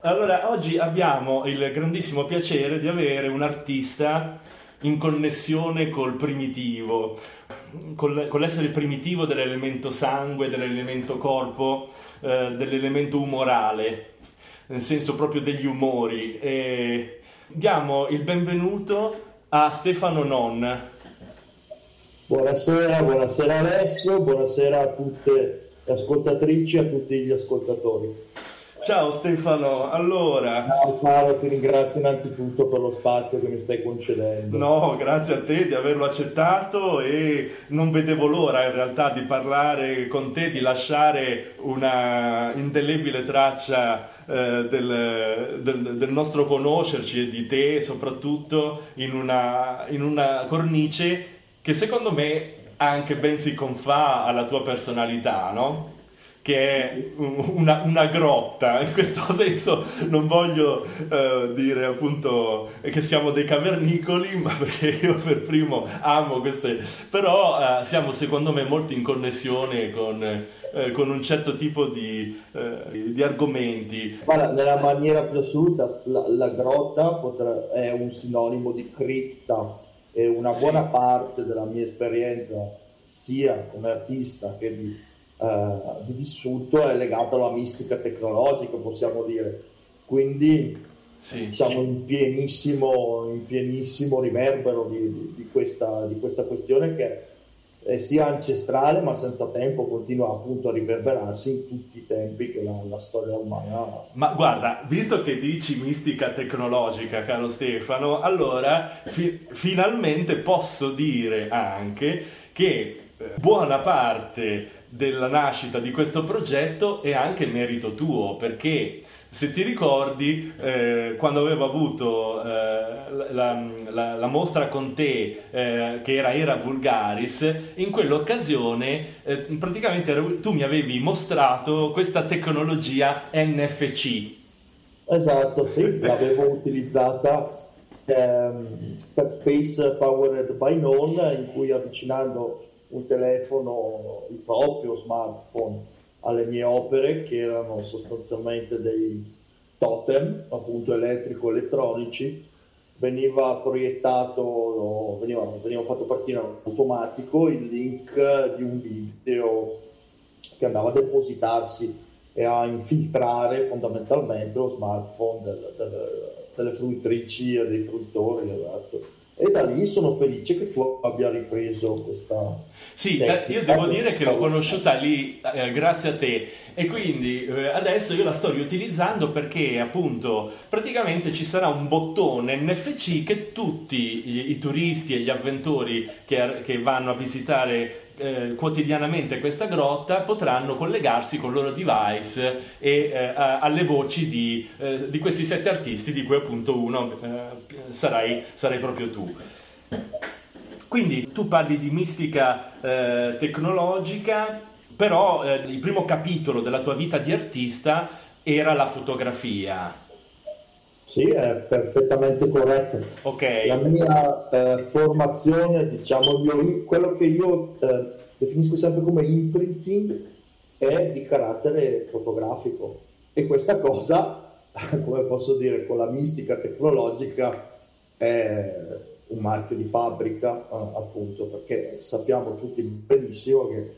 Allora, oggi abbiamo il grandissimo piacere di avere un artista in connessione col primitivo, con l'essere primitivo dell'elemento sangue, dell'elemento corpo, dell'elemento umorale, nel senso proprio degli umori. E diamo il benvenuto a Stefano Non. Buonasera Alessio, buonasera a tutte le ascoltatrici e a tutti gli ascoltatori. Ciao Stefano, allora... Ciao Paolo, ti ringrazio innanzitutto per lo spazio che mi stai concedendo. No, grazie a te di averlo accettato e non vedevo l'ora in realtà di parlare con te, di lasciare una indelebile traccia del nostro conoscerci e di te soprattutto in una cornice che secondo me anche ben si confà alla tua personalità, no? Che è una grotta. In questo senso non voglio dire appunto che siamo dei cavernicoli, ma perché io per primo amo queste, però siamo secondo me molto in connessione con un certo tipo di argomenti. Guarda, nella maniera più assoluta la grotta è un sinonimo di cripta e una buona parte della mia esperienza sia come artista che di vissuto è legato alla mistica tecnologica, possiamo dire. Quindi siamo in pienissimo riverbero di questa questione che è sia ancestrale ma senza tempo continua appunto a riverberarsi in tutti i tempi che la storia umana ha. Ma guarda, visto che dici mistica tecnologica, caro Stefano, allora finalmente posso dire anche che buona parte della nascita di questo progetto è anche merito tuo, perché se ti ricordi quando avevo avuto la mostra con te che era Vulgaris, in quell'occasione praticamente tu mi avevi mostrato questa tecnologia NFC. Esatto, sì, l'avevo utilizzata per Space Powered by None, in cui avvicinando un telefono, il proprio smartphone, alle mie opere, che erano sostanzialmente dei totem, appunto elettrico-elettronici, veniva proiettato, veniva fatto partire in automatico il link di un video che andava a depositarsi e a infiltrare fondamentalmente lo smartphone delle fruttrici e dei fruttori, esatto. E da lì sono felice che tu abbia ripreso questa... Sì, io devo dire che l'ho conosciuta lì grazie a te e quindi adesso io la sto riutilizzando perché appunto praticamente ci sarà un bottone NFC che tutti i turisti e gli avventori che vanno a visitare quotidianamente questa grotta potranno collegarsi con il loro device e alle voci di questi 7 artisti, di cui appunto uno sarai proprio tu. Quindi tu parli di mistica tecnologica, però il primo capitolo della tua vita di artista era la fotografia. Sì, è perfettamente corretto. Okay. La mia formazione, diciamo, quello che io definisco sempre come imprinting è di carattere fotografico, e questa cosa, come posso dire, con la mistica tecnologica è un marchio di fabbrica, appunto, perché sappiamo tutti benissimo che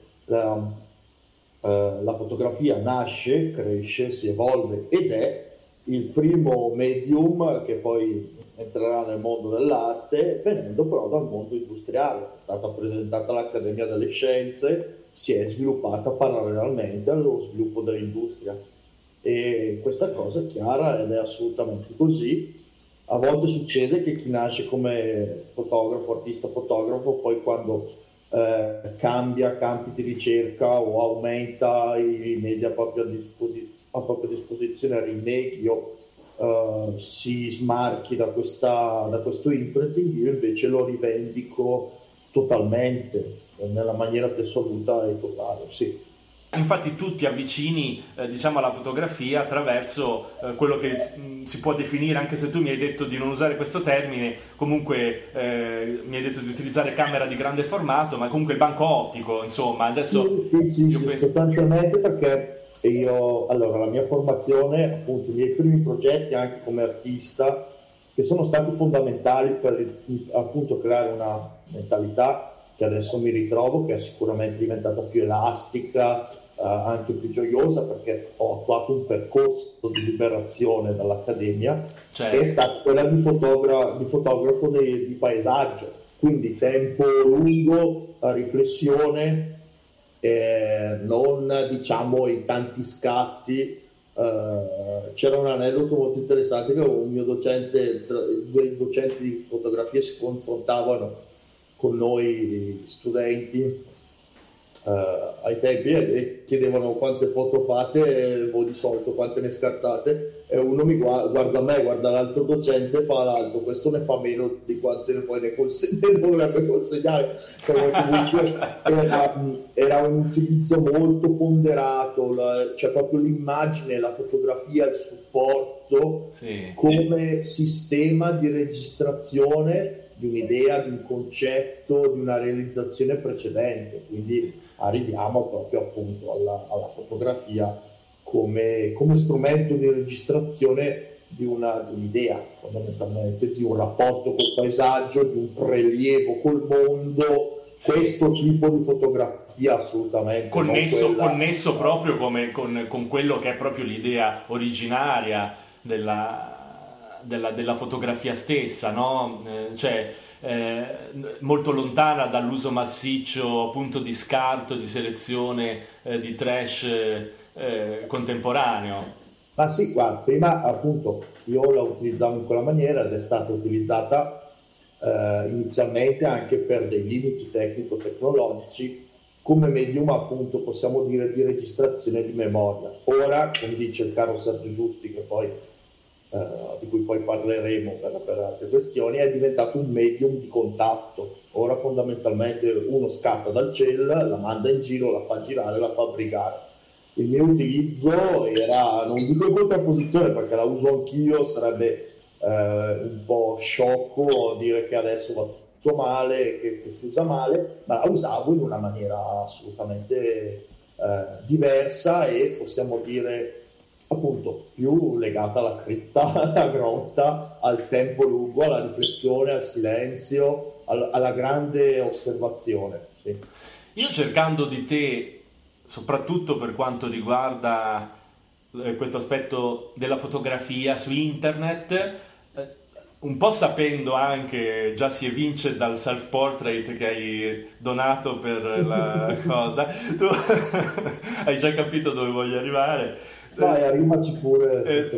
la fotografia nasce, cresce, si evolve ed è il primo medium che poi entrerà nel mondo dell'arte, venendo però dal mondo industriale. È stata presentata all'Accademia delle Scienze, si è sviluppata parallelamente allo sviluppo dell'industria, e questa cosa è chiara ed è assolutamente così. A volte succede che chi nasce come fotografo, artista fotografo, poi quando cambia campi di ricerca o aumenta i media a propria disposizione, rinneghi o si smarchi da questo imprinting, io invece lo rivendico totalmente, nella maniera più assoluta e totale, sì. Infatti tu ti avvicini diciamo alla fotografia attraverso quello che si può definire, anche se tu mi hai detto di non usare questo termine, comunque mi hai detto di utilizzare camera di grande formato, ma comunque il banco ottico, insomma, adesso... Sì, sostanzialmente, perché E io, allora, la mia formazione, appunto, i miei primi progetti anche come artista, che sono stati fondamentali per appunto creare una mentalità che adesso mi ritrovo, che è sicuramente diventata più elastica, anche più gioiosa, perché ho attuato un percorso di liberazione dall'accademia, Certo. è stata quella di fotografo di paesaggio, quindi tempo lungo, riflessione, non diciamo in tanti scatti. C'era un aneddoto molto interessante che un mio docente, due docenti di fotografia si confrontavano con noi studenti ai tempi e chiedevano quante foto fate, voi di solito quante ne scartate, e uno mi guarda me, guarda l'altro docente e fa l'altro, questo ne fa meno di quante poi ne dovrebbe consegnare. Era un utilizzo molto ponderato, cioè proprio l'immagine, la fotografia, il supporto come sistema di registrazione di un'idea, di un concetto, di una realizzazione precedente. Quindi arriviamo proprio appunto alla fotografia come strumento di registrazione di un'idea, fondamentalmente, di un rapporto col paesaggio, di un prelievo col mondo, questo tipo di fotografia assolutamente. Connesso proprio con quello che è proprio l'idea originaria della fotografia stessa, no? Molto lontana dall'uso massiccio appunto di scarto, di selezione, di trash contemporaneo. Ma sì, guarda, prima appunto io la utilizzavo in quella maniera ed è stata utilizzata inizialmente anche per dei limiti tecnico-tecnologici come medium, appunto, possiamo dire, di registrazione di memoria. Ora, come dice il caro Sergio Giusti, che poi di cui poi parleremo per altre questioni, è diventato un medium di contatto. Ora fondamentalmente uno scatta dal cell, la manda in giro, la fa girare, la fa brigare. Il mio utilizzo era, non dico in contrapposizione perché la uso anch'io, sarebbe un po' sciocco dire che adesso va tutto male, che si usa male, ma la usavo in una maniera assolutamente diversa e possiamo dire appunto più legata alla cripta, alla grotta, al tempo lungo, alla riflessione, al silenzio, alla grande osservazione. Sì. Io cercando di te, soprattutto per quanto riguarda questo aspetto della fotografia su internet, un po' sapendo anche, già si evince dal self-portrait che hai donato per la cosa, tu hai già capito dove voglio arrivare. Dai, arrivaci pure.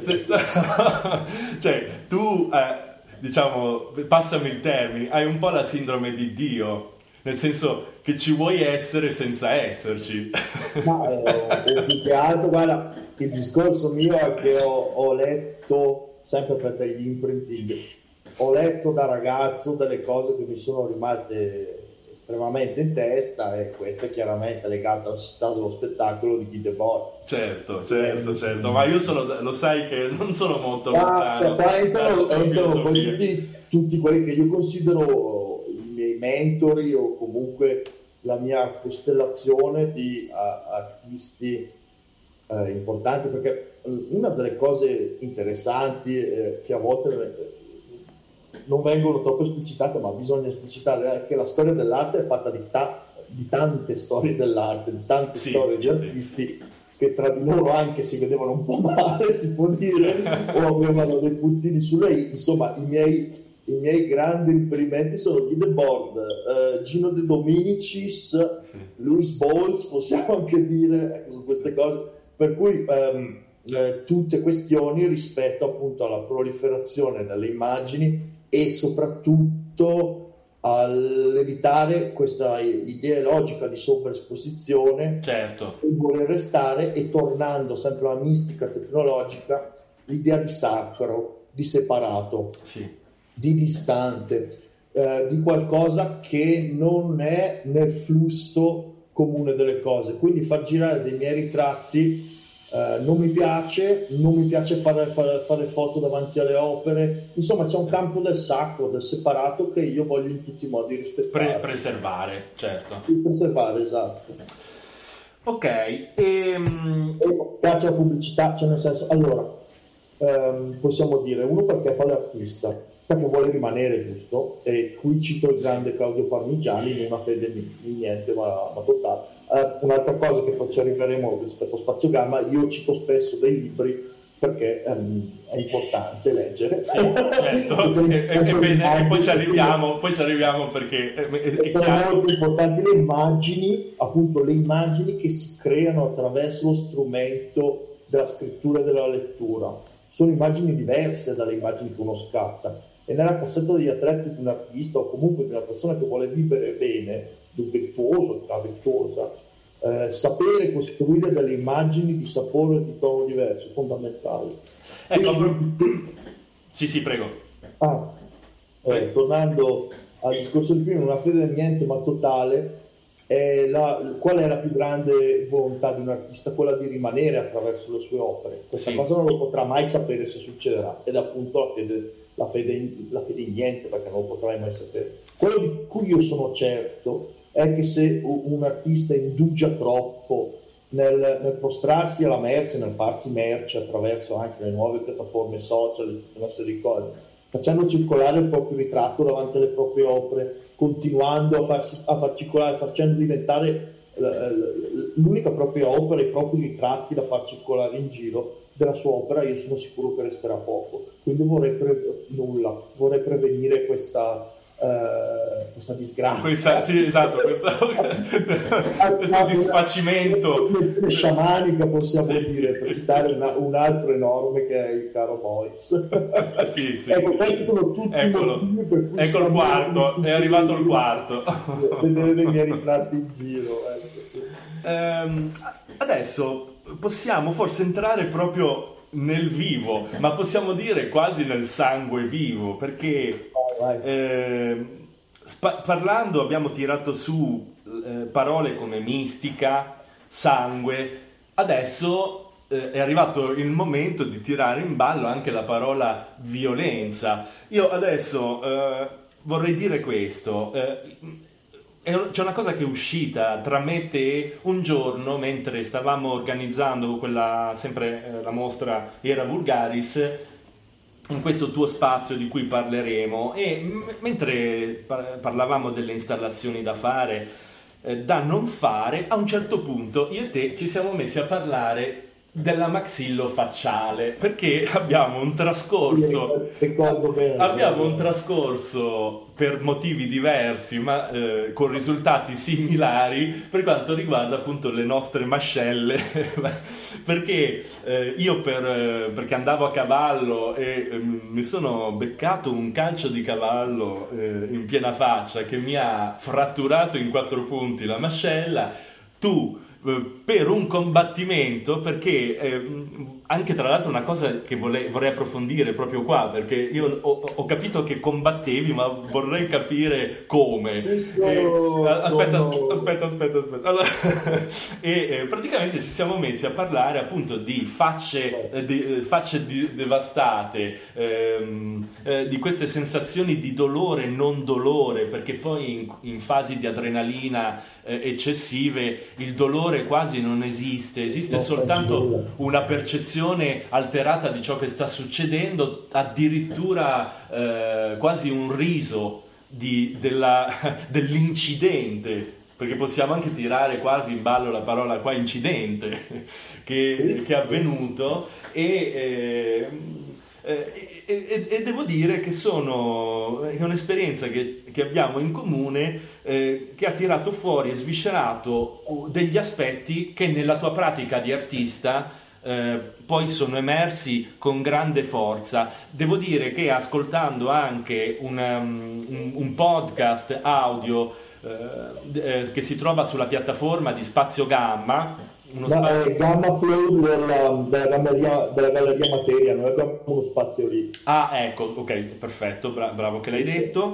Cioè, tu, diciamo, passami il termine, hai un po' la sindrome di Dio, nel senso che ci vuoi essere senza esserci. Ma più che altro, guarda, il discorso mio è che ho letto, sempre per degli imprinting, ho letto da ragazzo delle cose che mi sono rimaste estremamente in testa, e questo è chiaramente legato al stato dello spettacolo di Guy Debord. Certo, ma io lo sai che non sono molto lontano. Entrano tutti quelli che io considero i miei mentori o comunque la mia costellazione di artisti importanti, perché una delle cose interessanti che a volte non vengono troppo esplicitate, ma bisogna esplicitare, è che la storia dell'arte è fatta di tante storie dell'arte, di tante storie di artisti che tra di loro anche si vedevano un po' male, si può dire, o avevano dei puntini sulle i. Insomma, i miei grandi riferimenti sono Guy Debord, Gino De Dominicis, Louis Boltz, possiamo anche dire, su queste cose, per cui tutte questioni rispetto appunto alla proliferazione delle immagini e soprattutto all'evitare questa idea logica di sovraesposizione, certo, e voler restare, e tornando sempre alla mistica tecnologica, l'idea di sacro, di separato, di distante, di qualcosa che non è nel flusso comune delle cose. Quindi far girare dei miei ritratti non mi piace fare foto davanti alle opere, insomma c'è un campo del sacro, del separato, che io voglio in tutti i modi rispettare. Preservare, certo. Preservare, esatto. Ok, E piace la pubblicità, cioè nel senso, allora, possiamo dire, uno perché fa l'artista, perché vuole rimanere giusto, e qui cito il grande Claudio Parmigiani, in una fede in niente ma totale. Un'altra cosa che poi ci arriveremo rispetto a Spazio Gamma, io cito spesso dei libri perché è importante leggere. Certo, e poi ci arriviamo perché è Sono chiaro. molto importanti le immagini, appunto le immagini che si creano attraverso lo strumento della scrittura e della lettura. Sono immagini diverse dalle immagini che uno scatta. E nella cassetta degli attrezzi di un artista o comunque di una persona che vuole vivere bene, di un virtuoso, di una virtuosa, sapere costruire delle immagini di sapore e di tono diverso è fondamentale. Ecco, sì, prego. Tornando al discorso di prima, una fede nel niente ma totale, qual è la più grande volontà di un artista? Quella di rimanere attraverso le sue opere. Questa cosa non lo potrà mai sapere se succederà, ed è appunto la fede in niente, perché non lo potrai mai sapere. Quello di cui io sono certo è che se un artista indugia troppo nel prostrarsi alla merce, nel farsi merce attraverso anche le nuove piattaforme social, una serie di cose, facendo circolare il proprio ritratto davanti alle proprie opere, continuando a far circolare, facendo diventare l'unica propria opera, i propri ritratti da far circolare in giro della sua opera, io sono sicuro che resterà poco. Quindi vorrei prevenire questa disgrazia, Sì, esatto, questo disfacimento sciamanica, possiamo dire, per citare un altro enorme che è il caro Boyce. Sì. Ecco, questi sono tutti i motivi per cui ecco il quarto, è arrivato il quarto. Vedere dei miei ritratti in giro, ecco, sì. Adesso possiamo forse entrare proprio nel vivo, ma possiamo dire quasi nel sangue vivo, perché parlando abbiamo tirato su parole come mistica, sangue. Adesso è arrivato il momento di tirare in ballo anche la parola violenza. Io adesso vorrei dire questo. C'è una cosa che è uscita tra me e te un giorno mentre stavamo organizzando la mostra Era Vulgaris, in questo tuo spazio di cui parleremo, e mentre parlavamo delle installazioni da fare, da non fare, a un certo punto io e te ci siamo messi a parlare della maxillofacciale, perché abbiamo un trascorso per motivi diversi ma con risultati similari per quanto riguarda appunto le nostre mascelle perché io perché andavo a cavallo e mi sono beccato un calcio di cavallo in piena faccia che mi ha fratturato in 4 punti la mascella. Tu per un combattimento, perché anche tra l'altro una cosa che vorrei approfondire proprio qua, perché io ho capito che combattevi, ma vorrei capire come. Aspetta. Allora, praticamente ci siamo messi a parlare appunto di facce devastate, di queste sensazioni di dolore e non dolore, perché poi in fasi di adrenalina eccessive il dolore quasi non esiste soltanto una percezione alterata di ciò che sta succedendo, addirittura quasi un riso dell'incidente, perché possiamo anche tirare quasi in ballo la parola qua incidente che è avvenuto e devo dire che è un'esperienza che abbiamo in comune, che ha tirato fuori e sviscerato degli aspetti che nella tua pratica di artista poi sono emersi con grande forza. Devo dire che ascoltando anche un podcast audio che si trova sulla piattaforma di Spazio Gamma, Gamma Flow della Galleria Materia, noi abbiamo uno spazio lì. Ecco, ok, perfetto, bravo che l'hai detto.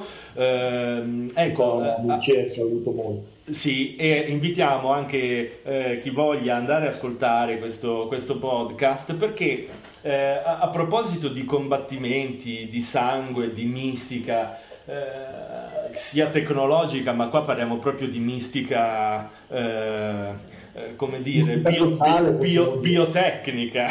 Saluto molto. Sì, e invitiamo anche chi voglia andare a ascoltare questo podcast, perché a proposito di combattimenti, di sangue, di mistica, sia tecnologica, ma qua parliamo proprio di mistica come dire, biotecnica.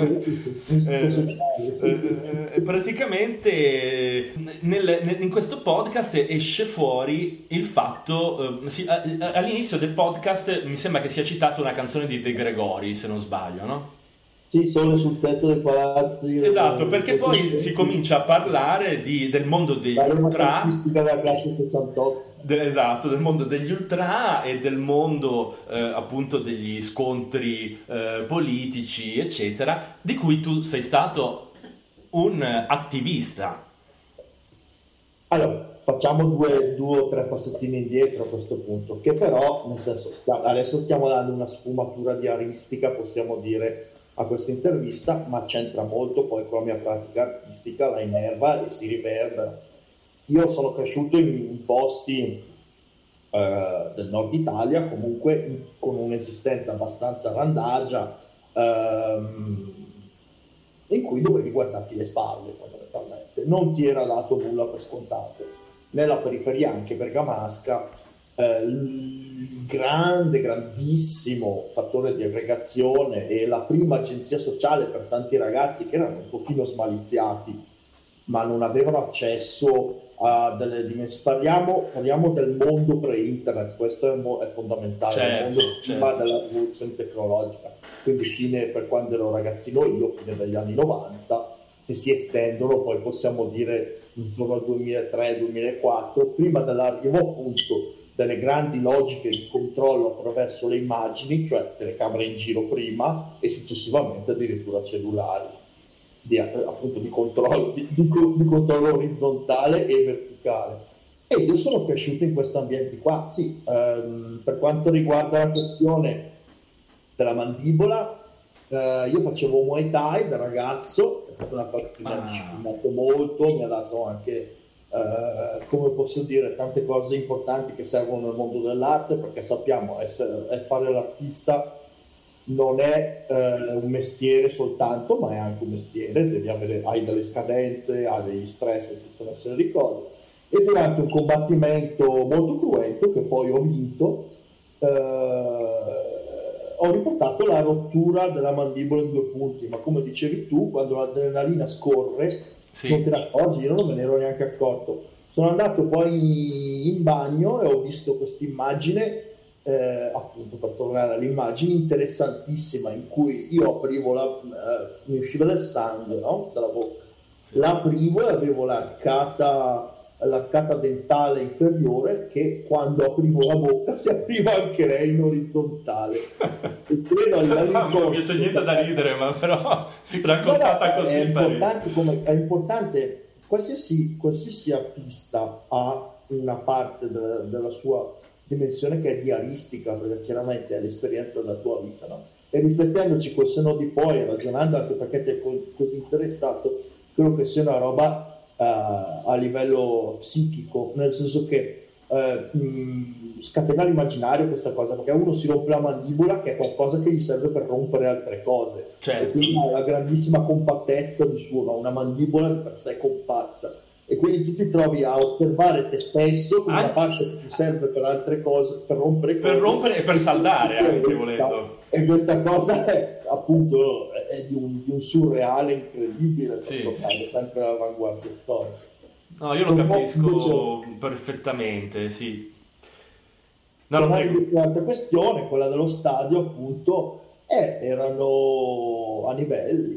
Praticamente in questo podcast esce fuori il fatto, all'inizio del podcast mi sembra che sia citata una canzone di De Gregori, se non sbaglio, no? Sì, Sole sul tetto dei palazzi. Esatto, perché poi si comincia a parlare del mondo degli ultra. Della classe 68. Esatto, del mondo degli ultra e del mondo appunto degli scontri politici, eccetera, di cui tu sei stato un attivista. Allora, facciamo due o tre passettini indietro a questo punto, che però, nel senso, adesso stiamo dando una sfumatura diaristica, possiamo dire, a questa intervista, ma c'entra molto poi con la mia pratica artistica, la innerva e si riverbera. Io sono cresciuto in posti del nord Italia, comunque con un'esistenza abbastanza randagia, in cui dovevi guardarti le spalle fondamentalmente, non ti era dato nulla per scontato. Nella periferia anche bergamasca, il grandissimo fattore di aggregazione e la prima agenzia sociale per tanti ragazzi che erano un pochino smaliziati ma non avevano accesso a delle dimensioni. Parliamo del mondo pre-internet, questo è fondamentale, certo, il mondo prima certo. della rivoluzione tecnologica, quindi fine, per quando ero ragazzino io, fine degli anni 90, che si estendono, poi possiamo dire intorno al 2003-2004, prima dell'arrivo appunto delle grandi logiche di controllo attraverso le immagini, cioè telecamere in giro prima e successivamente addirittura cellulari, appunto di controllo, di controllo orizzontale e verticale. E io sono cresciuto in questo ambiente qua. Sì, per quanto riguarda la questione della mandibola, io facevo Muay Thai da ragazzo, è stata una cosa che mi ha disciplinato molto, mi ha dato anche come posso dire, tante cose importanti che servono nel mondo dell'arte, perché sappiamo fare l'artista non è un mestiere soltanto, ma è anche un mestiere, hai delle scadenze, hai degli stress e tutta una serie di cose. E durante un combattimento molto cruento, che poi ho vinto, ho riportato la rottura della mandibola in 2 punti, ma come dicevi tu, quando l'adrenalina scorre, sì, non te ne accorgi, io non me ne ero neanche accorto. Sono andato poi in bagno e ho visto questa immagine, appunto per tornare all'immagine interessantissima, in cui io aprivo mi usciva del sangue, no? Dalla bocca, l'aprivo e avevo l'arcata dentale inferiore che quando aprivo la bocca si apriva anche lei in orizzontale. E credo non mi c'è niente da ridere, ma però raccontata così è importante. Qualsiasi artista ha una parte della sua dimensione che è diaristica, perché chiaramente è l'esperienza della tua vita, no? E riflettendoci col senno di poi, ragionando anche perché ti è così interessato, credo che sia una roba a livello psichico, nel senso che scatena l'immaginario questa cosa, perché uno si rompe la mandibola, che è qualcosa che gli serve per rompere altre cose, certo. E quindi ha la grandissima compattezza di suo, no? Una mandibola di per sé compatta, e quindi tu ti trovi a osservare te stesso con una parte che ti serve per altre cose, per rompere cose, per rompere e per saldare anche volendo. E questa cosa è appunto è di un surreale incredibile, sì, sì. Sempre all'avanguardia storica. No, io lo capisco perfettamente, sì. Un'altra questione, quella dello stadio, appunto, erano a livelli.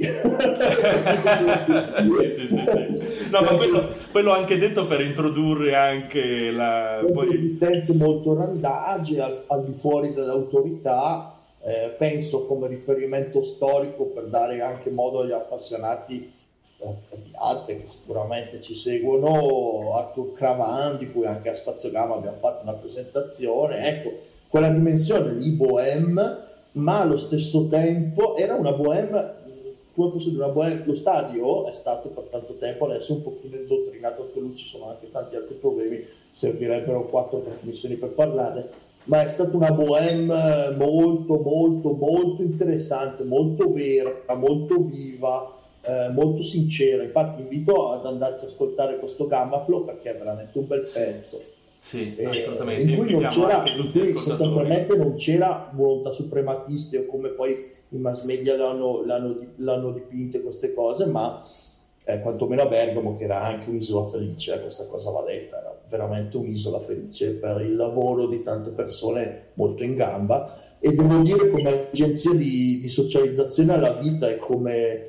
sì. No, ma quello anche detto per introdurre anche esistenze molto randagie al di fuori dell'autorità. Penso come riferimento storico, per dare anche modo agli appassionati di arte che sicuramente ci seguono, Arthur Cravan, di cui anche a Spazio Gamma abbiamo fatto una presentazione. Ecco, quella dimensione di bohème, ma allo stesso tempo era una bohème, come posso dire, una bohème. Lo stadio è stato per tanto tempo, adesso è un pochino indottrinato, anche lì ci sono anche tanti altri problemi, servirebbero 4 trasmissioni per parlarne, ma è stata una bohème molto interessante, molto vera, molto viva, molto sincera. Infatti invito ad andarci ad ascoltare questo Gamma Flow, perché è veramente un bel pezzo. Sì, assolutamente. In cui non c'era, in cui sostanzialmente non c'era volontà suprematiste o come poi i mass media l'hanno dipinte queste cose, ma quantomeno a Bergamo, che era anche un'isola felice, questa cosa va detta, era veramente un'isola felice per il lavoro di tante persone molto in gamba, e devo dire come agenzia di socializzazione alla vita e come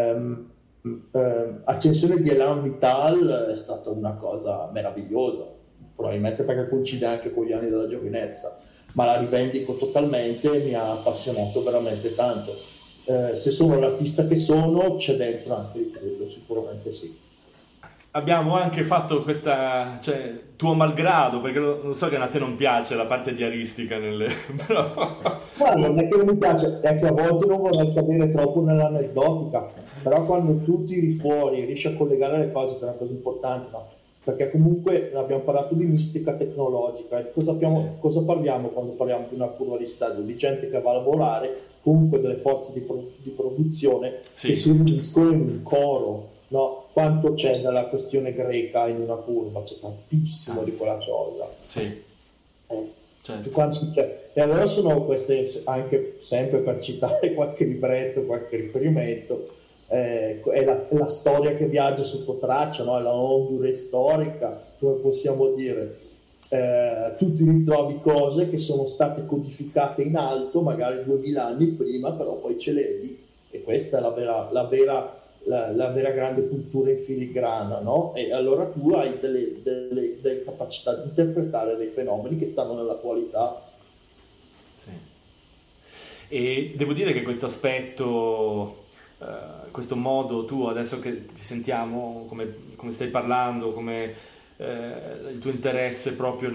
accensione di Elan Vital è stata una cosa meravigliosa, probabilmente perché coincide anche con gli anni della giovinezza, ma la rivendico totalmente, mi ha appassionato veramente tanto. Se sono l'artista che sono, c'è dentro anche di quello, sicuramente sì. Abbiamo anche fatto questa, cioè, tuo malgrado, perché lo so che a te non piace la parte diaristica però... Ma non è che non mi piace, è che a volte non vorrei cadere troppo nell'aneddotica, però quando tu tiri fuori riesci a collegare le cose, che è una cosa importante, no? Perché comunque abbiamo parlato di mistica tecnologica, e cosa parliamo quando parliamo di una curva di stadio? Di gente che va a lavorare, comunque delle forze di produzione che si uniscono in un coro, no? Quanto c'è nella questione greca in una curva? C'è tantissimo di quella cosa. Sì. Certo. Quanti c'è? E allora sono queste, anche sempre per citare qualche libretto, qualche riferimento, è la storia che viaggia sotto traccia, no? È la ondure storica, come possiamo dire. Tu ti ritrovi cose che sono state codificate in alto magari 2000 anni prima, però poi ce le vedi, e questa è la vera grande cultura in filigrana, no? E allora tu hai delle capacità di interpretare dei fenomeni che stanno nell'attualità. Sì. E devo dire che questo aspetto, questo modo, tu adesso che ti sentiamo, come stai parlando, come il tuo interesse proprio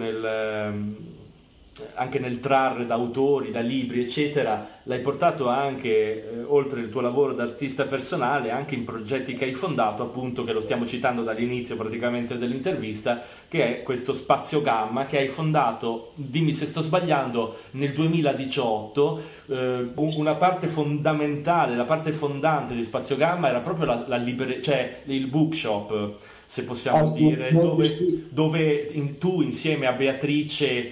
anche nel trarre da autori, da libri, eccetera, l'hai portato anche, oltre il tuo lavoro d'artista personale, anche in progetti che hai fondato, appunto, che lo stiamo citando dall'inizio praticamente dell'intervista, che è questo Spazio Gamma, che hai fondato, dimmi se sto sbagliando, nel 2018. Una parte fondamentale, la parte fondante di Spazio Gamma era proprio cioè il bookshop, se possiamo dire, dove tu insieme a Beatrice,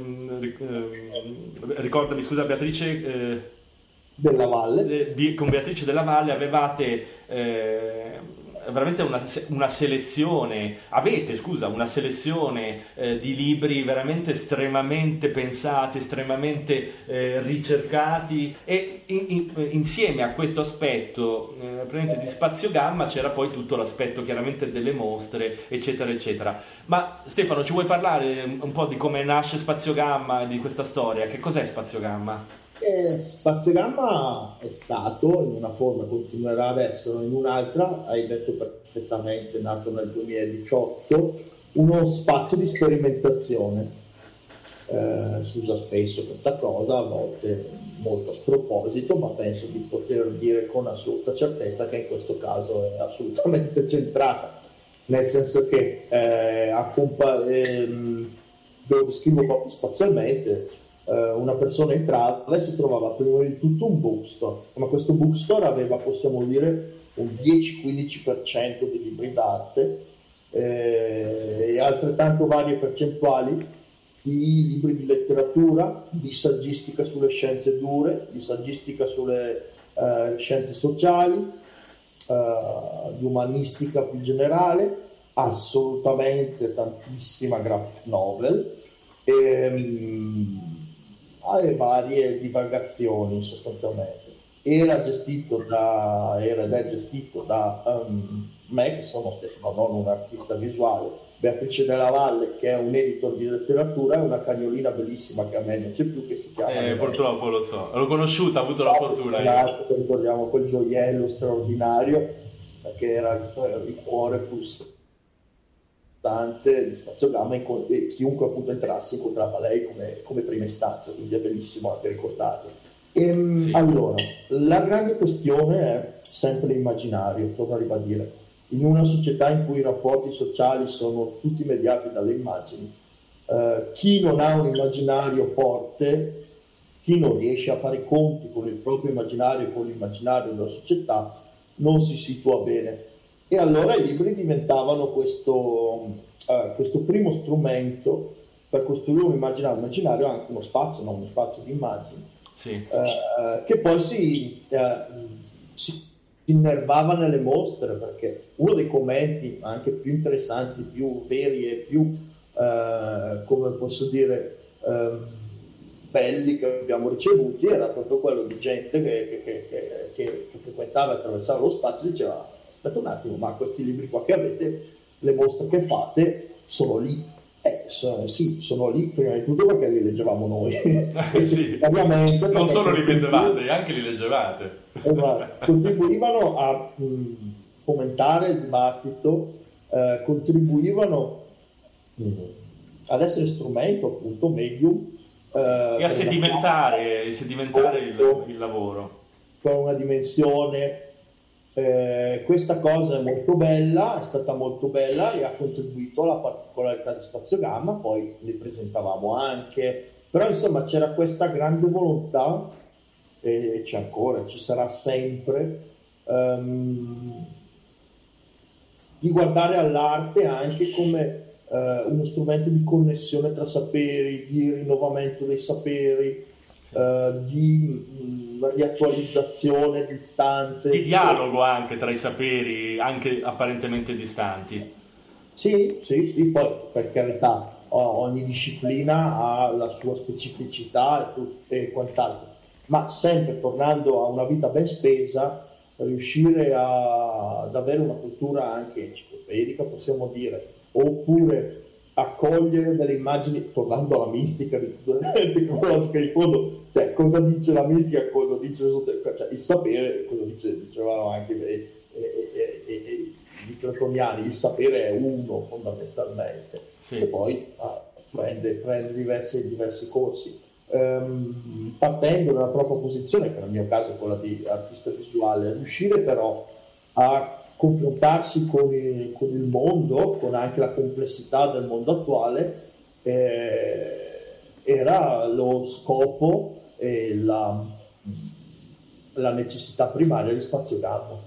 ricordami, scusa, Beatrice Della Valle, con Beatrice Della Valle avevate veramente una selezione, una selezione di libri veramente estremamente pensati, estremamente ricercati, e insieme a questo aspetto di Spazio Gamma c'era poi tutto l'aspetto chiaramente delle mostre, eccetera eccetera. Ma Stefano, ci vuoi parlare un po' di come nasce Spazio Gamma, di questa storia? Che cos'è Spazio Gamma? Spazio Gamma è stato, in una forma, continuerà ad essere in un'altra, hai detto perfettamente, nato nel 2018, uno spazio di sperimentazione. Si usa spesso questa cosa, a volte molto a sproposito, ma penso di poter dire con assoluta certezza che in questo caso è assolutamente centrata, nel senso che lo descrivo proprio spazialmente. Una persona entrava e si trovava prima di tutto un bookstore, ma questo bookstore aveva, possiamo dire, un 10-15% di libri d'arte e altrettanto varie percentuali di libri di letteratura, di saggistica sulle scienze dure, di saggistica sulle scienze sociali, di umanistica più generale, assolutamente tantissima graphic novel alle varie divagazioni sostanzialmente. Era gestito ed è gestito da me, che sono Stefano, non un artista visuale, Beatrice Della Valle, che è un editor di letteratura, e una cagnolina bellissima che a me non c'è più, che si chiama... purtroppo lo so, l'ho conosciuta, ho avuto la fortuna. Ricordiamo quel gioiello straordinario, che era il cuore pulsante di Spazio Gamma, e chiunque appunto entrasse incontrava lei come prima istanza, quindi è bellissimo anche ricordarlo. Sì. Allora, la grande questione è sempre l'immaginario, torno a ribadire. In una società in cui i rapporti sociali sono tutti mediati dalle immagini, chi non ha un immaginario forte, chi non riesce a fare i conti con il proprio immaginario e con l'immaginario della società, non si situa bene. E allora i libri diventavano questo primo strumento per costruire un immaginario, anche uno spazio, no? Uno spazio di immagini, Sì. che poi si innervava nelle mostre, perché uno dei commenti anche più interessanti, più veri e più, come posso dire, belli che abbiamo ricevuti era proprio quello di gente che frequentava e attraversava lo spazio e diceva: aspetta un attimo, ma questi libri qua che avete, le mostre che fate sono lì. Sì, sono lì prima di tutto perché li leggevamo noi. Sì. Non solo li vendevate, anche li leggevate. Contribuivano a fomentare il dibattito, contribuivano ad essere strumento, appunto, medium, E a sedimentare il lavoro. Con una dimensione. Questa cosa è molto bella, è stata molto bella e ha contribuito alla particolarità di Spazio Gamma, poi li presentavamo anche, però insomma c'era questa grande volontà, e c'è ancora, ci sarà sempre, di guardare all'arte anche come uno strumento di connessione tra saperi, di rinnovamento dei saperi, di riattualizzazione di istanze, di dialogo anche tra i saperi, anche apparentemente distanti. Sì, poi per carità ogni disciplina ha la sua specificità e quant'altro, ma sempre tornando a una vita ben spesa, riuscire ad avere una cultura anche enciclopedica, possiamo dire, oppure accogliere delle immagini, tornando alla mistica tecnologica, in fondo, cioè cosa dice la mistica, cosa dice cioè, il sapere, cosa dicevano anche i platoniani, il sapere è uno fondamentalmente, sì. E poi prende diversi corsi, partendo dalla propria posizione, che nel mio caso è quella di artista visuale, riuscire però a confrontarsi con il mondo, con anche la complessità del mondo attuale, era lo scopo e la necessità primaria di Spazio Gamma.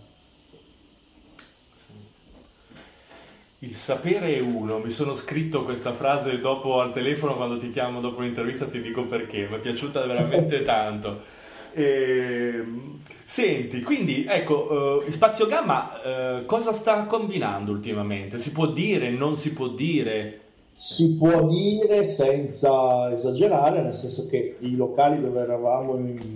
Il sapere è uno, mi sono scritto questa frase dopo al telefono quando ti chiamo dopo l'intervista, ti dico perché, mi è piaciuta veramente tanto. Senti, quindi ecco, Spazio Gamma cosa sta combinando ultimamente? Si può dire, non si può dire? Si può dire senza esagerare, nel senso che i locali dove eravamo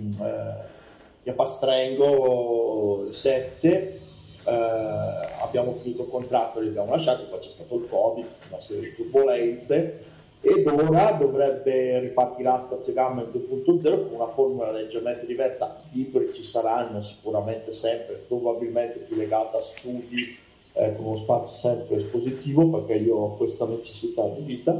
a Pastrengo 7, abbiamo finito il contratto, li abbiamo lasciati, poi c'è stato il Covid, una serie di turbolenze, ed ora ripartirà Spazio Gamma in 2.0 con una formula leggermente diversa. Libri ci saranno sicuramente sempre, probabilmente più legata a studi, con uno spazio sempre espositivo, perché io ho questa necessità di vita.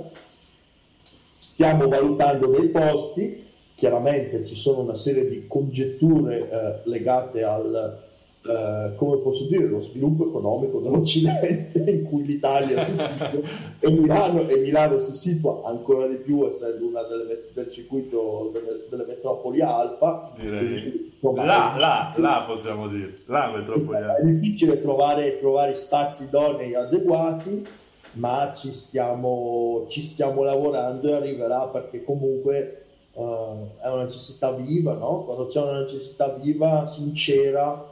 Stiamo valutando dei posti, chiaramente ci sono una serie di congetture legate al come posso dire, lo sviluppo economico dell'Occidente, in cui l'Italia si situa e Milano si situa ancora di più, essendo una del circuito delle metropoli alfa. Direi là possiamo dire, la metropoli alfa. È difficile trovare spazi idonei adeguati, ma ci stiamo lavorando e arriverà, perché comunque è una necessità viva, no? Quando c'è una necessità viva, sincera.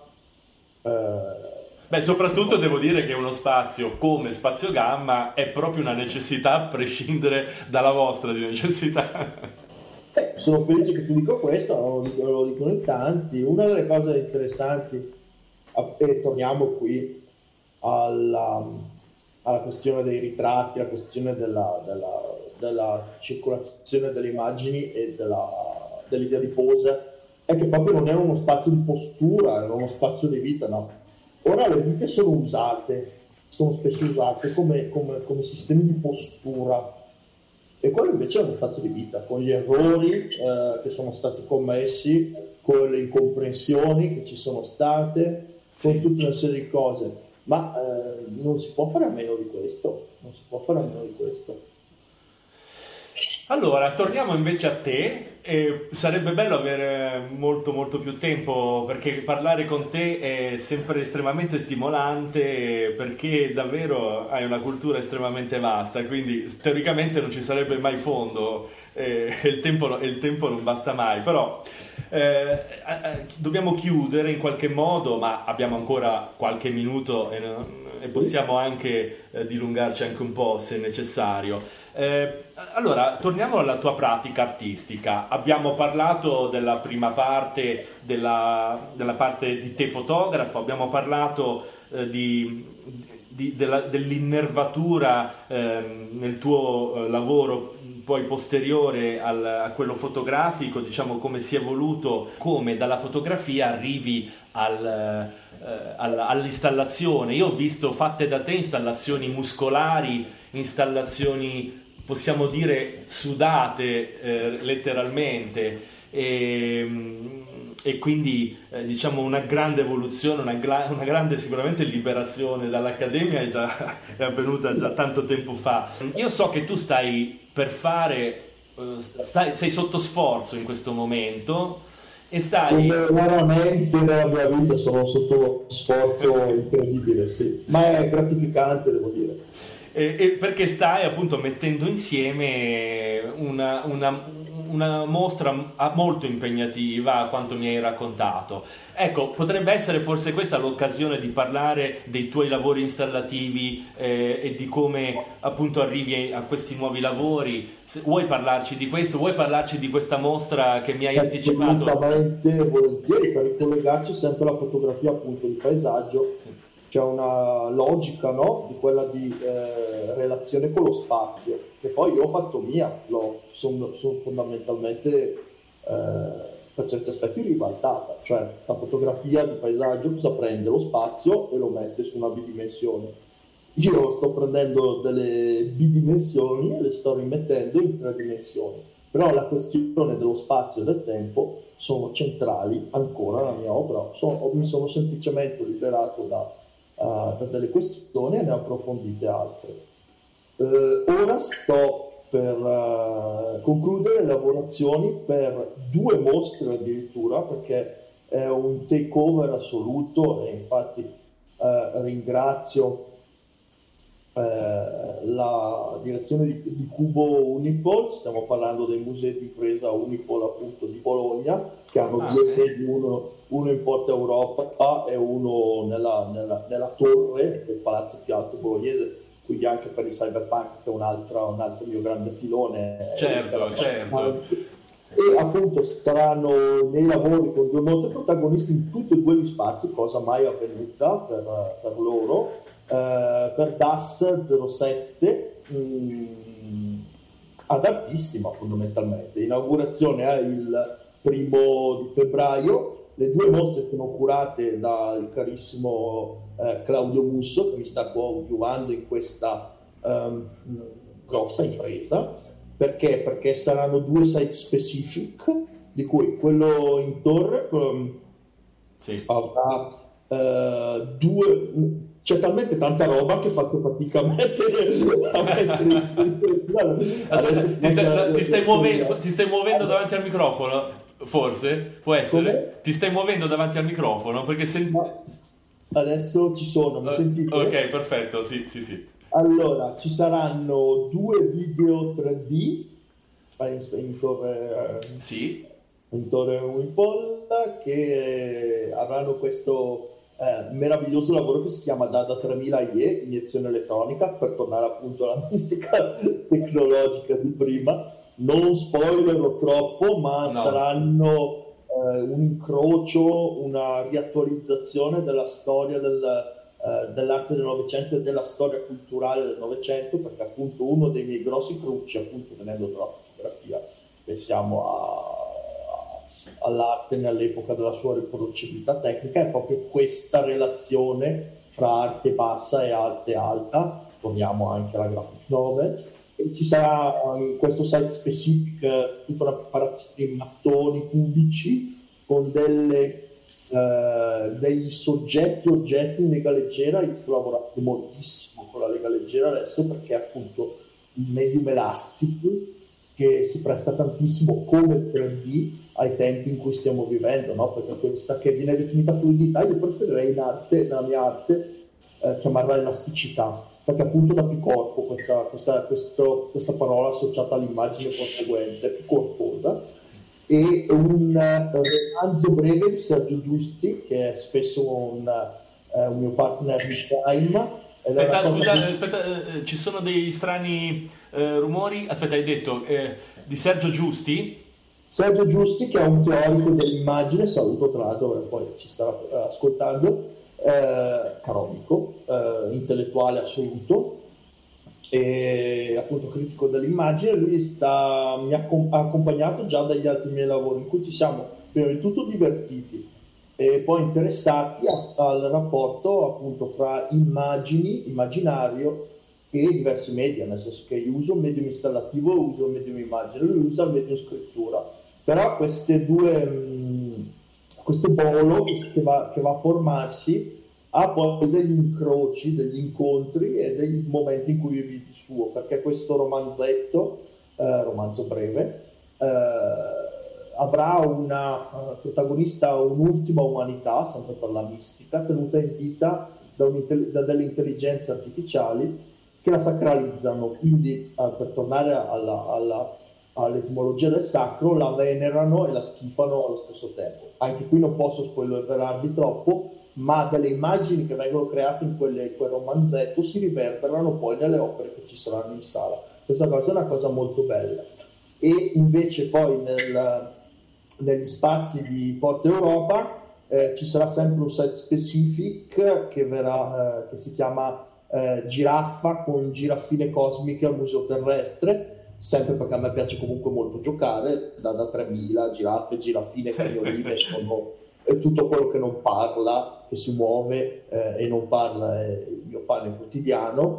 Soprattutto devo dire che uno spazio come Spazio Gamma è proprio una necessità, a prescindere dalla vostra di necessità. Sono felice che tu dica questo, lo dicono in tanti. Una delle cose interessanti, e torniamo qui alla questione dei ritratti, alla questione della circolazione delle immagini e dell'idea di pose, è che proprio non era uno spazio di postura, era uno spazio di vita, no? Ora le vite sono spesso usate come sistemi di postura, e quello invece è uno spazio di vita, con gli errori che sono stati commessi, con le incomprensioni che ci sono state, con tutta una serie di cose, ma non si può fare a meno di questo, Allora, torniamo invece a te. Sarebbe bello avere molto molto più tempo perché parlare con te è sempre estremamente stimolante perché davvero hai una cultura estremamente vasta, quindi teoricamente non ci sarebbe mai fondo e il tempo non basta mai, però dobbiamo chiudere in qualche modo, ma abbiamo ancora qualche minuto e possiamo anche dilungarci anche un po' se necessario. Allora, torniamo alla tua pratica artistica. Abbiamo parlato della prima parte, della parte di te fotografo, abbiamo parlato dell'innervatura nel tuo lavoro poi posteriore a quello fotografico, diciamo come si è evoluto, come dalla fotografia arrivi all'installazione. Io ho visto fatte da te installazioni muscolari, installazioni possiamo dire sudate letteralmente e quindi diciamo una grande evoluzione, una grande sicuramente liberazione dall'accademia è avvenuta già tanto tempo fa. Io so che tu stai per fare, sei sotto sforzo in questo momento e stai... Raramente nella mia vita sono sotto sforzo incredibile, sì, ma è gratificante, devo dire. E perché stai appunto mettendo insieme una mostra molto impegnativa a quanto mi hai raccontato. Ecco, potrebbe essere forse questa l'occasione di parlare dei tuoi lavori installativi e di come appunto arrivi a questi nuovi lavori. Vuoi parlarci di questo? Vuoi parlarci di questa mostra che mi hai anticipato? Assolutamente volentieri, per ricollegarci sempre alla fotografia appunto di paesaggio. C'è una logica, no? Di quella di relazione con lo spazio, che poi io ho fatto mia, sono fondamentalmente per certi aspetti ribaltata, cioè la fotografia di paesaggio cosa prende? Lo spazio e lo mette su una bidimensione. Io sto prendendo delle bidimensioni e le sto rimettendo in 3 dimensioni, però la questione dello spazio e del tempo sono centrali ancora nella mia opera. Mi sono semplicemente liberato da delle questioni e ne ho approfondite altre. Ora sto per concludere le lavorazioni per 2 mostre addirittura, perché è un takeover assoluto e infatti ringrazio la direzione di Cubo Unipol. Stiamo parlando dei musei di impresa Unipol appunto di Bologna, che hanno 2 sedi, uno in Porta Europa e uno nella torre del palazzo più alto bolognese, quindi anche per il cyberpunk, che è un altro mio grande filone. Certo. E appunto saranno nei lavori con 2 mostre protagonisti in tutti e 2 gli spazi, cosa mai avvenuta per loro. Per DAS 07 ad Artissima, fondamentalmente. Inaugurazione è il 1° febbraio. Le 2 mostre sono curate dal carissimo Claudio Musso, che mi sta coadiuvando in questa grossa impresa. Perché saranno 2 site specific, di cui quello in torre avrà 2. C'è talmente tanta roba che faccio fatica a mettere ti stai muovendo davanti al microfono? Forse? Può essere? Come? Ti stai muovendo davanti al microfono? Perché adesso ci sono, mi sentite? Ok, perfetto, sì. Allora, ci saranno 2 video 3D in torre, in torre Unipol, che avranno questo meraviglioso lavoro che si chiama Dada 3000 IE, iniezione elettronica, per tornare appunto alla mistica tecnologica di prima. Non spoilerò troppo, ma saranno un incrocio, una riattualizzazione della storia dell'arte del Novecento e della storia culturale del Novecento, perché appunto uno dei miei grossi cruci, appunto venendo dalla fotografia, pensiamo all'arte nell'epoca della sua riproducibilità tecnica, è proprio questa relazione fra arte bassa e arte alta. Torniamo anche alla graphic novel, e ci sarà in questo site specific tutta una preparazione in mattoni cubici con dei oggetti in lega leggera. Io sto lavorando moltissimo con la lega leggera adesso, perché appunto il medium elastico che si presta tantissimo come il 3D ai tempi in cui stiamo vivendo, no? Perché questa che viene definita fluidità, io preferirei in arte, nella mia arte, chiamarla elasticità, perché appunto dà più corpo questa parola associata all'immagine conseguente, più corposa. E un romanzo breve di Sergio Giusti, che è spesso un mio partner di Time. Aspetta, ci sono dei strani rumori. Aspetta, hai detto di Sergio Giusti? Sergio Giusti, che è un teorico dell'immagine, saluto tra l'altro, poi ci starà ascoltando, caro amico, intellettuale assoluto, e appunto critico dell'immagine. Lui mi ha accompagnato già dagli altri miei lavori, in cui ci siamo prima di tutto divertiti e poi interessati al rapporto appunto fra immaginario e diversi media, nel senso che io uso un medium installativo e uso un medium immagine, lui usa il medium scrittura, però questo polo che va a formarsi ha poi degli incroci, degli incontri e dei momenti in cui vivi il suo, perché questo romanzo breve, avrà una protagonista, un'ultima umanità, sempre per la mistica, tenuta in vita da delle intelligenze artificiali che la sacralizzano, quindi per tornare all'etimologia del sacro, la venerano e la schifano allo stesso tempo. Anche qui non posso spoilerarvi troppo, ma delle immagini che vengono create in quel romanzetto si riverberano poi nelle opere che ci saranno in sala. Questa cosa è una cosa molto bella. E invece poi negli spazi di Porta Europa ci sarà sempre un site specific che si chiama Giraffa con giraffine cosmiche al Museo Terrestre, sempre perché a me piace comunque molto giocare, da 3000 giraffe, giraffine, cagnoline, sono tutto quello che non parla, che si muove e non parla è il mio pane quotidiano.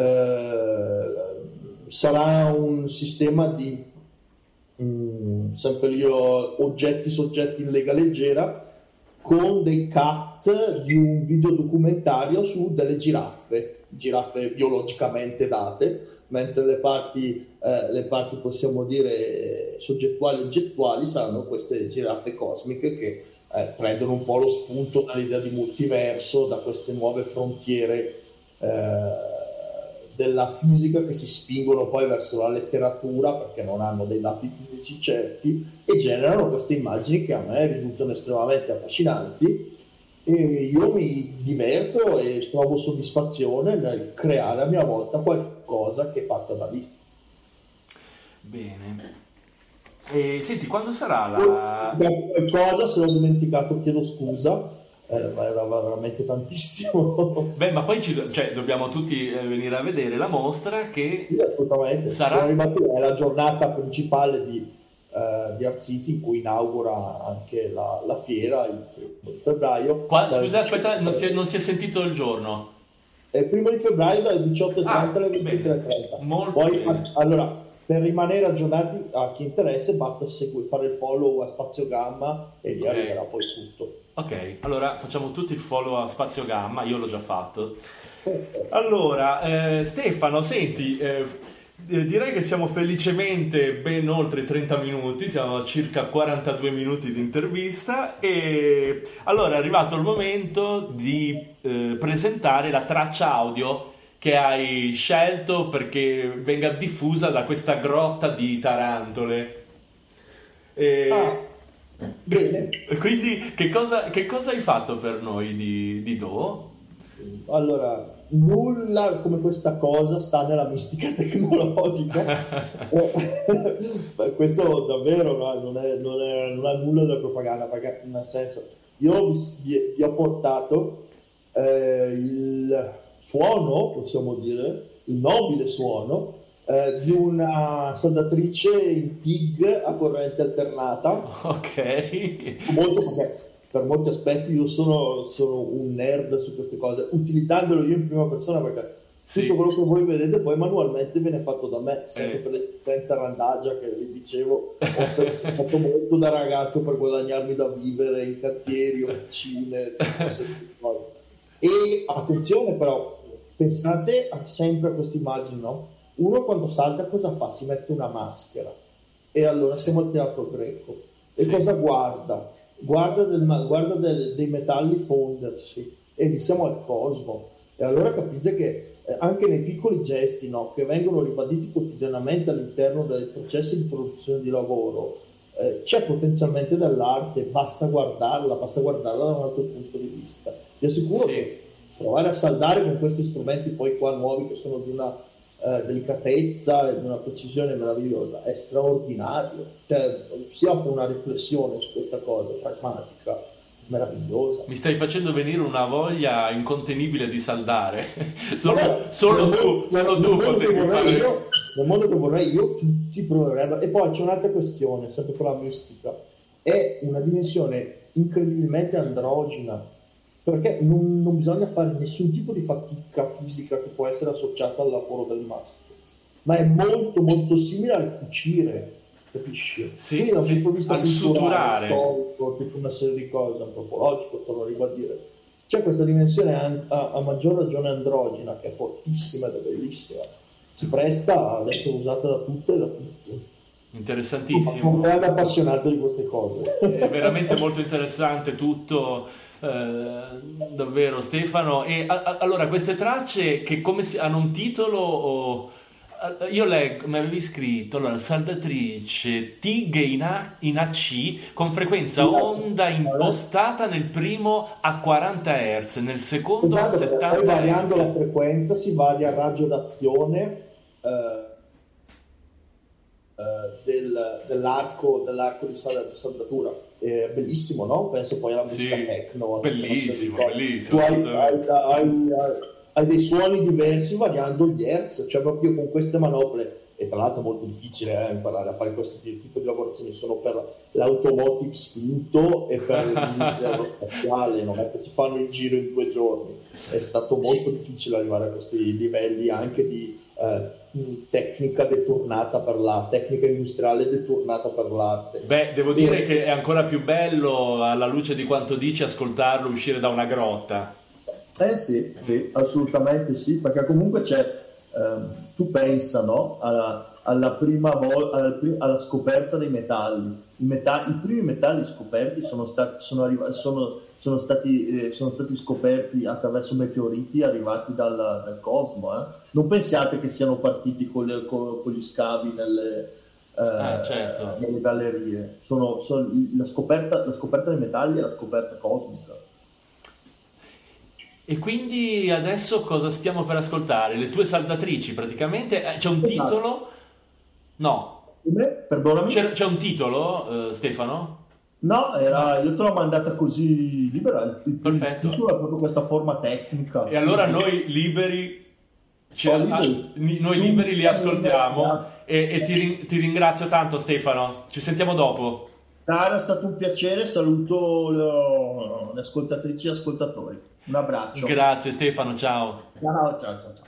Sarà un sistema di sempre io oggetti soggetti in lega leggera, con dei cut di un videodocumentario su delle giraffe biologicamente date, mentre le parti possiamo dire soggettuali e oggettuali saranno queste giraffe cosmiche che prendono un po' lo spunto dall'idea di multiverso, da queste nuove frontiere della fisica che si spingono poi verso la letteratura perché non hanno dei dati fisici certi e generano queste immagini che a me risultano estremamente affascinanti, e io mi diverto e trovo soddisfazione nel creare a mia volta qualcosa che parta da lì. Bene. E senti, quando sarà la... Qualcosa, se l'ho dimenticato chiedo scusa. Ma era veramente tantissimo. Beh, ma poi dobbiamo tutti venire a vedere la mostra che sì, assolutamente. Sarà... È la giornata principale di Art City, in cui inaugura anche la fiera il 1 febbraio. Scusa, aspetta, non si è sentito il giorno. È il 1 febbraio dalle 18:30 alle 23:30. Poi, allora, per rimanere aggiornati a chi interessa basta fare il follow a Spazio Gamma e lì arriverà poi tutto. Ok, allora facciamo tutti il follow a Spazio Gamma, io l'ho già fatto. Allora, Stefano, senti, direi che siamo felicemente ben oltre i 30 minuti, siamo a circa 42 minuti di intervista, e allora è arrivato il momento di presentare la traccia audio che hai scelto perché venga diffusa da questa grotta di tarantole. Bene. Quindi che cosa hai fatto per noi di Do? Allora, nulla come questa cosa sta nella mistica tecnologica. Questo davvero non ha nulla da propaganda, perché nel senso io vi ho portato il suono, possiamo dire, il nobile suono di una saldatrice in TIG a corrente alternata. Ok. Molto, perché per molti aspetti io sono un nerd su queste cose, utilizzandolo io in prima persona, perché tutto quello che voi vedete poi manualmente viene fatto da me, sempre per l'esistenza randagia che vi dicevo. Ho fatto molto da ragazzo per guadagnarmi da vivere in cantieri, officine, e attenzione però, pensate sempre a queste immagini, no? Uno quando salta cosa fa? Si mette una maschera. E allora siamo al teatro greco. E Sì. cosa guarda? Guarda dei metalli fondersi. E lì siamo al cosmo. E allora capite che anche nei piccoli gesti, no, che vengono ribaditi quotidianamente all'interno dei processi di produzione di lavoro, c'è potenzialmente dell'arte, basta guardarla da un altro punto di vista. Vi assicuro Sì. che provare a saldare con questi strumenti poi qua nuovi, che sono di una delicatezza e di una precisione meravigliosa, è straordinario. Cioè, si offre una riflessione su questa cosa pragmatica, meravigliosa. Mi stai facendo venire una voglia incontenibile di saldare. Vabbè, solo nel tu modo che potevi vorrei fare. io, nel modo che vorrei io, tutti proverebbero. E poi c'è un'altra questione, sempre con la mistica, è una dimensione incredibilmente androgina, perché non bisogna fare nessun tipo di fatica fisica che può essere associata al lavoro del maschio, ma è molto molto simile al cucire, capisci? Sì, Quindi da un sì, punto di vista al culturale, suturare. storico, tutta una serie di cose, antropologico, torno a ribadire, c'è questa dimensione a maggior ragione androgina, che è fortissima ed è bellissima, si presta ad essere usata da tutte e da tutti. Interessantissimo. Un grande appassionato di queste cose. È veramente molto interessante tutto, davvero Stefano. E allora queste tracce che hanno un titolo io leggo, mi avevi scritto, allora, saldatrice TIG in AC con frequenza onda impostata nel primo a 40 Hz, nel secondo a Esatto, 70 poi variando la Hz. frequenza si varia il raggio d'azione dell'arco di saldatura. Bellissimo, no? Penso poi alla musica Sì, techno. bellissimo, Tu bellissimo. hai dei suoni diversi variando gli hertz, cioè proprio con queste manopole. E tra l'altro è molto difficile imparare a fare questo tipo di lavorazioni, sono per l'automotive spinto e per l'industria aerospaziale, non è che si fanno il giro in 2 giorni. È stato molto difficile arrivare a questi livelli anche di tecnica deturnato per la tecnica industriale deturnato per l'arte. Beh, devo dire che è ancora più bello, alla luce di quanto dici, ascoltarlo uscire da una grotta. Sì, assolutamente sì, perché comunque c'è, tu pensa, no, alla prima volta, alla scoperta dei metalli. I primi metalli scoperti sono stati scoperti attraverso meteoriti arrivati dal cosmo. Non pensiate che siano partiti con gli scavi certo. nelle gallerie. La scoperta dei metalli è la scoperta cosmica. E quindi adesso cosa stiamo per ascoltare? Le tue saldatrici praticamente? C'è un Esatto. titolo? No. Come? Perdonami? C'è un titolo, Stefano? No, io te l'ho mandata così libera. Il Perfetto. titolo è proprio questa forma tecnica. E allora noi liberi, noi Tu- liberi li ascoltiamo e ti ringrazio tanto Stefano. Ci sentiamo dopo. Cara, è stato un piacere, saluto le ascoltatrici e ascoltatori. Un abbraccio. Grazie Stefano, ciao. Ciao.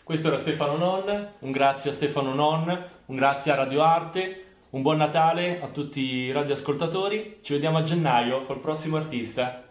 Questo era Stefano Non, un grazie a Stefano Non, un grazie a Radio Arte, un buon Natale a tutti i radioascoltatori, ci vediamo a gennaio col prossimo artista.